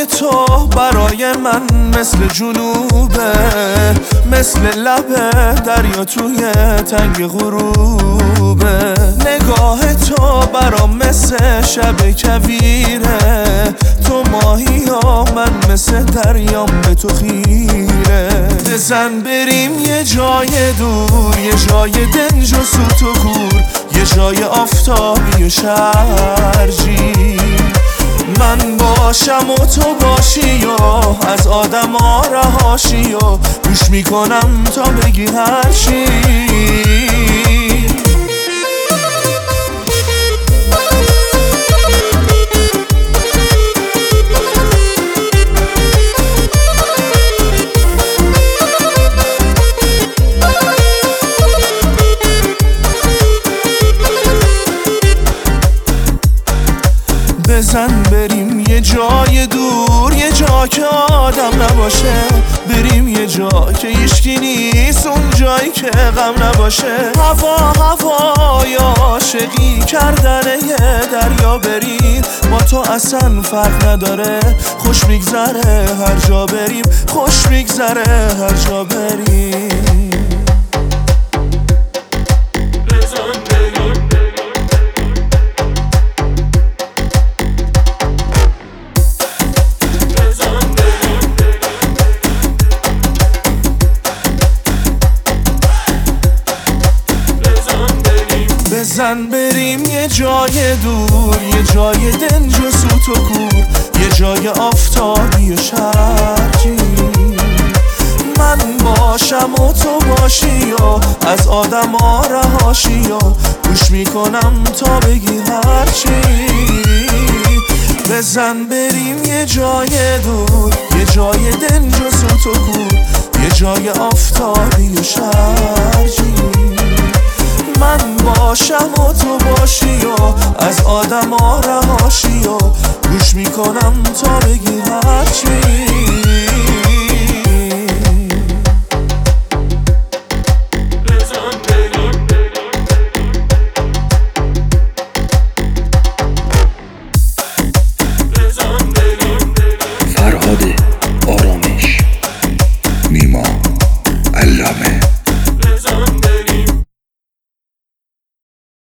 تو برای من مثل جنوبه، مثل لب دریا توی تنگ غروبه. نگاه تو برام مثل شب کویره، تو ماهی ها من مثل دریام به تو خیره. بزن بریم یه جای دور، یه جای دنج و سوت و کور، یه جای آفتابی و شرجی. من باشم و تو باشی و از آدم ها رهاشی و گوش میکنم تا بگی هرچی. بزن بریم یه جای دور، یه جا که آدم نباشه. بریم یه جا که هیچکی نیست، اون جایی که غم نباشه. هوای عاشقی کردن یه دریا بریم، با تو اصلا فرق نداره. خوش میگذره هر جا بریم، خوش میگذره هر جا بریم. بزن بریم یه جای دور، یه جای دنج و سوت و کور، یه جای آفتابی و شرجی. من باشم و تو باشی و از آدم ها رهاشی و گوش میکنم تا بگی هرچی. بزن بریم یه جای دور، یه جای دنج و سوت و کور، یه جای آفتابی و شرجی. من باشم و تو باشی و از آدم ها رهاشی و